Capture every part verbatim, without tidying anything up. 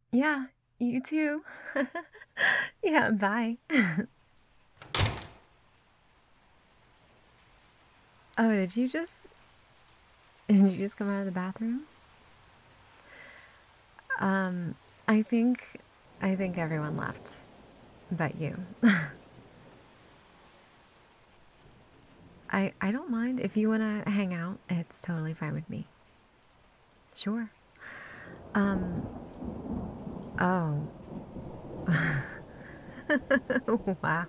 Yeah, you too. Yeah, bye. Oh, did you just did you just come out of the bathroom? Um, I think I think everyone left but you. I I don't mind if you want to hang out. It's totally fine with me. Sure. Um, oh. Wow.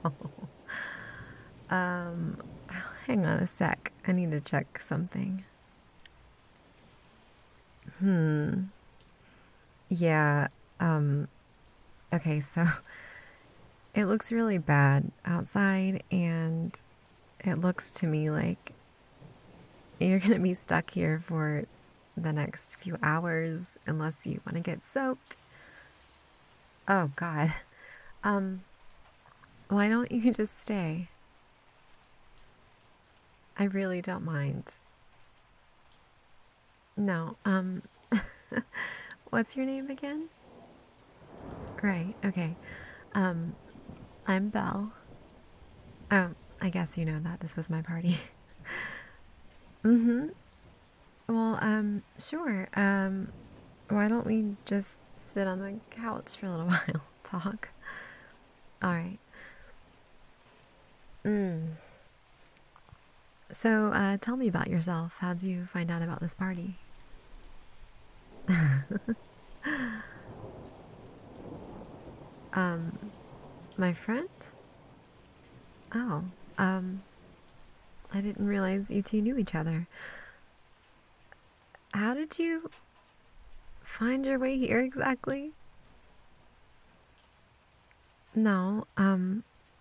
Um, hang on a sec. I need to check something. Hmm. Yeah. Um, okay, so it looks really bad outside, and it looks to me like you're gonna be stuck here for the next few hours unless you want to get soaked. Oh, God. Um, why don't you just stay? I really don't mind. No, um, what's your name again? Right, okay. Um, I'm Belle. Oh, I guess you know that this was my party. Mm-hmm. Well, um, sure. Um, why don't we just sit on the couch for a little while, talk? All right. Mm. So, uh, tell me about yourself. How'd you find out about this party? um, my friend? Oh, um, I didn't realize you two knew each other. How did you find your way here exactly? No, um,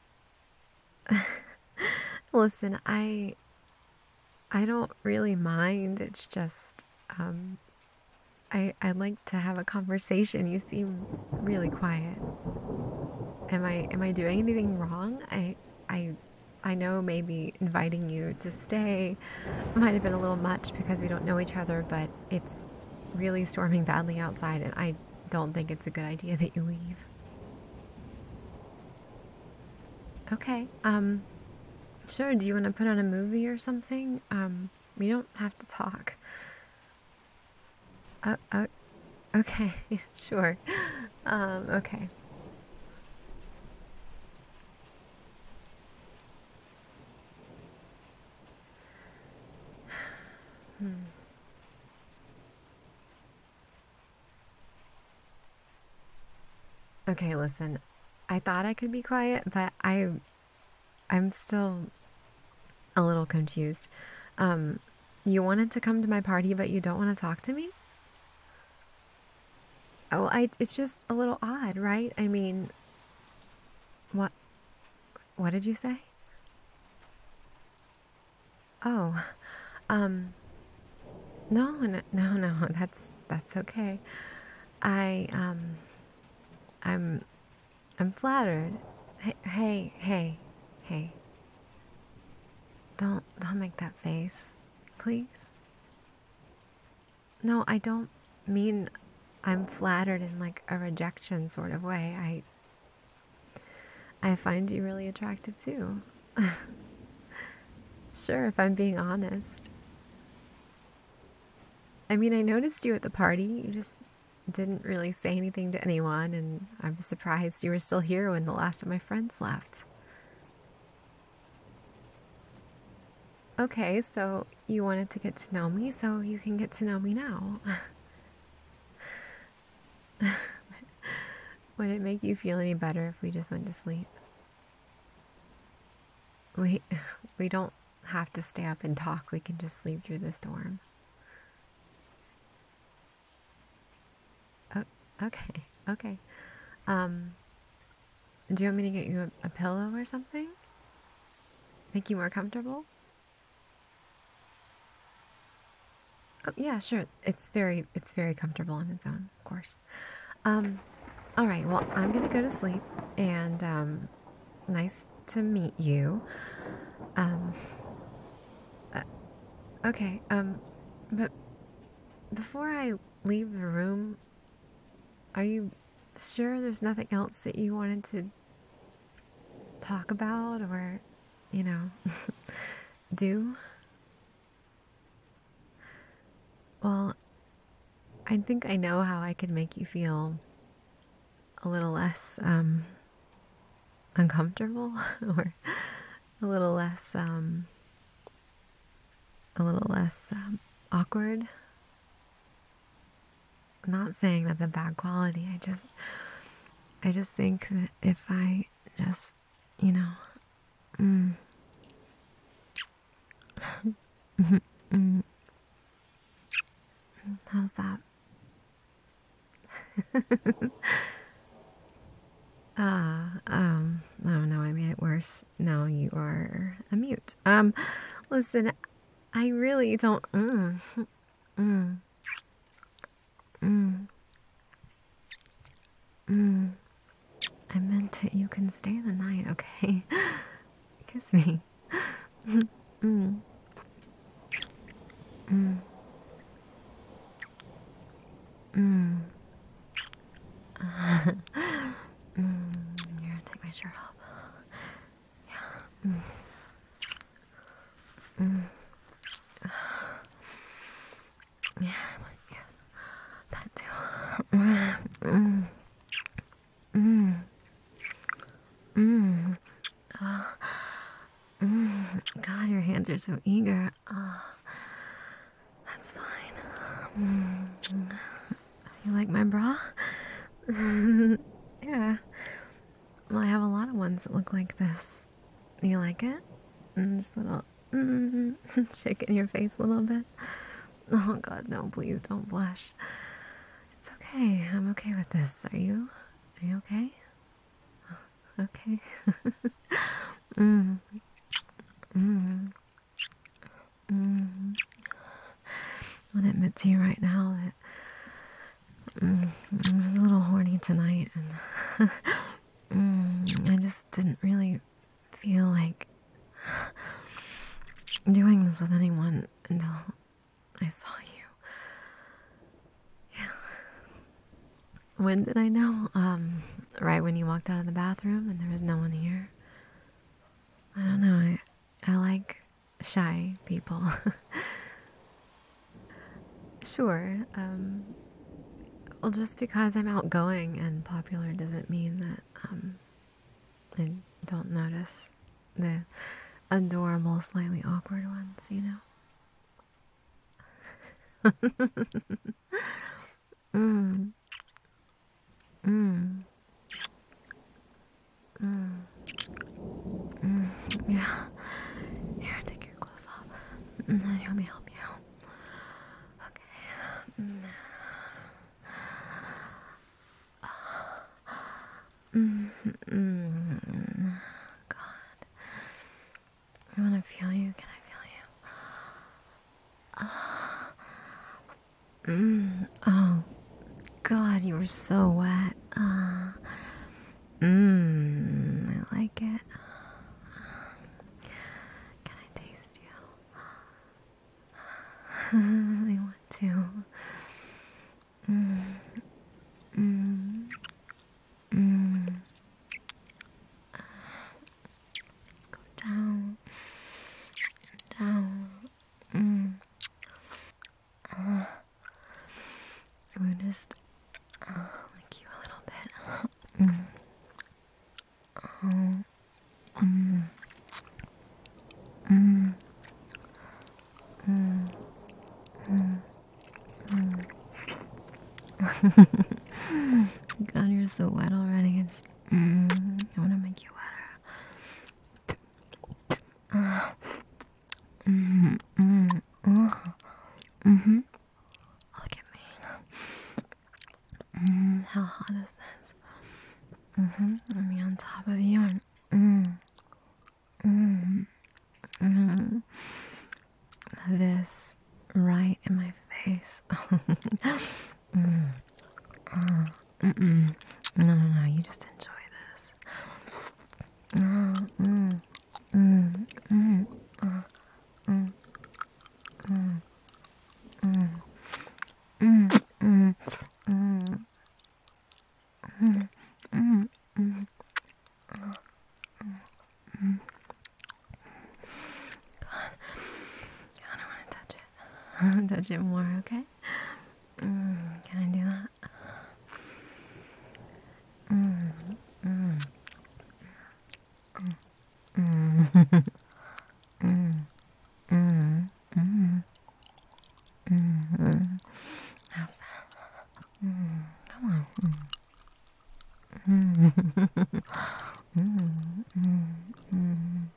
listen, I I don't really mind. It's just um I I'd like to have a conversation. You seem really quiet. Am I am I doing anything wrong? I I I know maybe inviting you to stay might have been a little much because we don't know each other, but it's really storming badly outside, and I don't think it's a good idea that you leave. Okay. Um sure, do you want to put on a movie or something? Um we don't have to talk. Uh, uh okay. Sure. Um okay. Hmm. Okay, listen. I thought I could be quiet, but I I'm still a little confused. Um, you wanted to come to my party, but you don't want to talk to me? Oh, I it's just a little odd, right? I mean, what what did you say? Oh, um, no, no, no, no. That's that's okay. I um I'm I'm flattered. Hey, hey, hey, hey. Don't don't make that face, please. No, I don't mean I'm flattered in like a rejection sort of way. I I find you really attractive too. Sure, if I'm being honest. I mean, I noticed you at the party. You just didn't really say anything to anyone, and I'm surprised you were still here when the last of my friends left. Okay, so you wanted to get to know me, so you can get to know me now. Would it make you feel any better if we just went to sleep? We we don't have to stay up and talk. We can just sleep through the storm. Oh, okay, okay. Um, do you want me to get you a, a pillow or something? Make you more comfortable? Oh, yeah, sure. It's very it's very comfortable on its own, of course. Um, all right. Well, I'm gonna go to sleep, and um, nice to meet you. Um, uh, okay. Um, but before I leave the room, are you sure there's nothing else that you wanted to talk about or, you know, do? Well, I think I know how I could make you feel a little less um, uncomfortable or a little less, um, a little less um, awkward. I'm not saying that's a bad quality. I just, I just think that if I just, you know, mm, mm, how's that? Ah, uh, um, oh no, I made it worse. Now you are a mute. Um, listen, I really don't. Mm, mm, mm, mm. I meant it. You can stay the night, okay? Kiss me. mm, mm, mm. mm. Here, take my shirt off. Yeah. Mm. Mm. Yeah, yes. That too. Mm. Mm. Mm. Uh, mm. God, your hands are so eager. Uh, that's fine. Mm. You like my bra? Yeah. Well, I have a lot of ones that look like this. You like it? And just a little mm, shaking your face a little bit. Oh God, no! Please don't blush. It's okay. I'm okay with this. Are you? Are you okay? Okay. mm. Mm. Mm. I want to admit to you right now that mm, I was a little horny tonight, and mm, I just didn't really feel like doing this with anyone until I saw you. Yeah. When did I know? Um, right when you walked out of the bathroom and there was no one here. I don't know. I, I like shy people. Sure. Um, well, just because I'm outgoing and popular doesn't mean that um, I don't notice the adorable, slightly awkward ones, you know? mm. Mm. Mm. Mm. Yeah. Here, take your clothes off. Mm. Let me help you. Okay. Mm. Mm. Mm. God. I want to feel you. Can I feel you? Uh. Mm. Oh. God, you were so wet. Uh. Mmm, I like it. Can I taste you? I want to. Mmm, mmm, mmm. Go down, down. Mmm. Uh, we just uh, lick you a little bit. Mm. Oh. Mm. Mm. Mm. Mm. Mm. God, you're so wet already. I just, mm, I want to make you wetter. Uh, mm, mm, uh, mm-hmm. Look at me. Mm, how hot is this? Mm-hmm. Let me on top of you and mm, mm, mm. This right in my face. mm. Uh, mm-mm. No, no, no, you just enjoy this. Uh, mm, mm, mm, uh, mm, mm, mm, mm, mm, mm, Mm, mm, mm. Mm. God, God, I want to touch it. I want to touch it more, okay? Mm, can I do that? Mm, mm, mm, mm, mm, mm, mm. How's that? Mm, come on. Mm. Mm, mm, mm,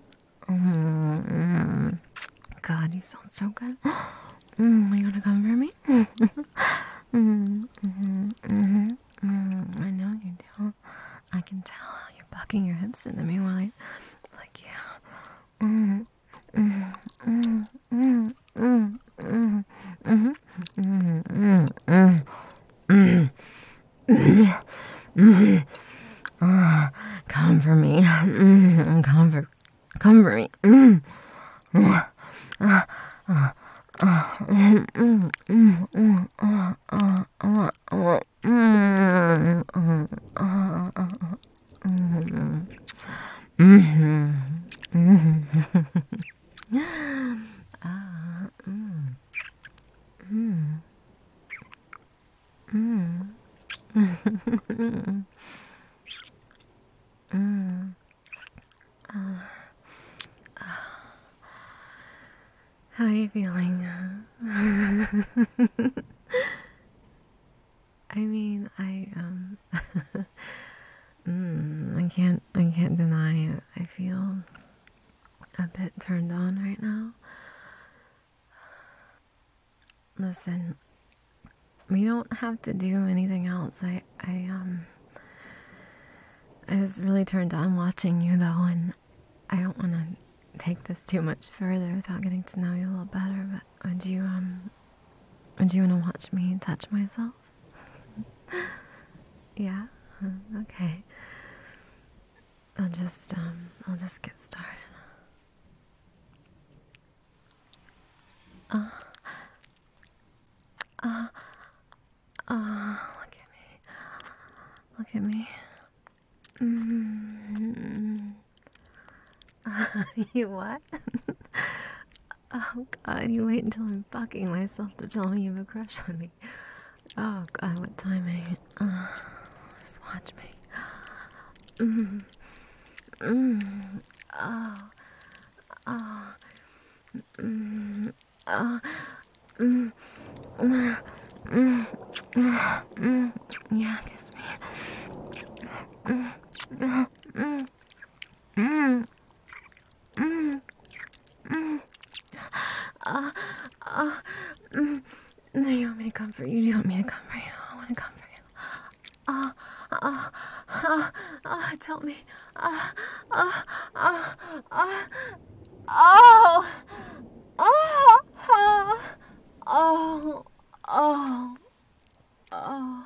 mm. God, you sound so good. Mm, you wanna come for me? Mm, mm, mm, mm. I know you do. I can tell you're bucking your hips into me while I like you. Mm, mm, mm, mm, mm, mm, mm, mm, mm, mm, mm, mm, mm. Ah, come for me. Mm, come for, come for me. Mm. Ah, ah, ah, ah, mm, mm, mm, mm, ah, ah, ah, ah, mm, mm, ah, ah, ah, mm, mhm, mhm. Ah, mm, mm, mm, mm, mm. How are you feeling? I mean, I um, mm, I can't, I can't deny it. I feel a bit turned on right now. Listen, we don't have to do anything else. I, I um, I was really turned on watching you though, and I don't want to take this too much further without getting to know you a little better. But would you um, would you want to watch me touch myself? Yeah. Okay. I'll just um, I'll just get started. Uh, uh, uh, look at me. Look at me. Mm-hmm. Uh, you what? Oh God, you wait until I'm fucking myself to tell me you have a crush on me. Oh God, what timing. Uh, just watch me. Mm, mm, oh, oh, mm, oh, mm, mm, mm, mm, mm, yeah, kiss me. Mm, mm, mm, mm, mm, mm. Uh, uh, mm. Do you want me to comfort you? Do you want me to comfort you? I want to comfort you. Uh, uh, uh, uh, tell me. Uh, uh, uh, uh, oh, oh, oh, oh, oh, oh,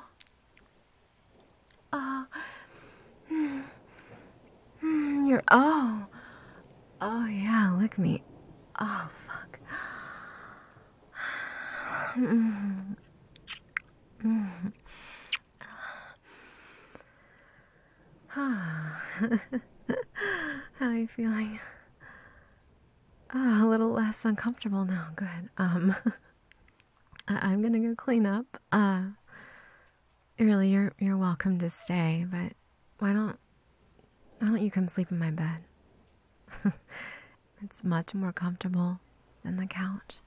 oh, mm, mm, you're, oh, oh yeah, lick me. Oh, fuck. Mm, mm. How are you feeling? Oh, a little less uncomfortable now. Good. Um, I- I'm gonna go clean up. Uh, really, you're you're welcome to stay, but why don't why don't you come sleep in my bed? It's much more comfortable than the couch.